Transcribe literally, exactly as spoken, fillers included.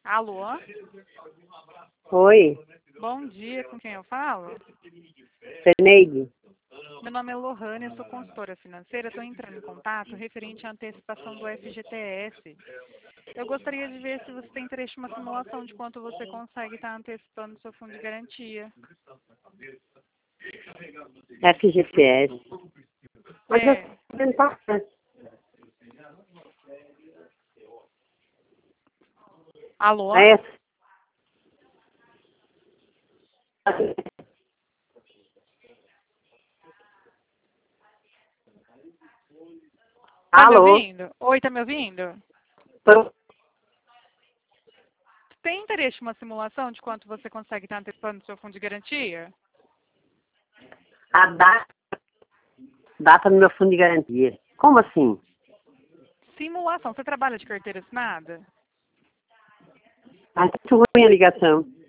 Alô? Oi, Bom dia, com quem eu falo? Zeneide. Meu nome é Lohane, eu sou consultora financeira, estou entrando em contato referente à antecipação do F G T S. Eu gostaria de ver se você tem interesse em uma simulação de quanto você consegue estar antecipando o seu fundo de garantia. F G T S. Mas eu É, estou vendo bastante. alô? É, Tá me alô? ouvindo? Oi, tá me ouvindo? Tô- Tem interesse em uma simulação de quanto você consegue estar antecipando o seu fundo de garantia? A data, data do meu fundo de garantia. Como assim? Simulação. Você trabalha de carteira assinada? Ah, muito ruim a ligação.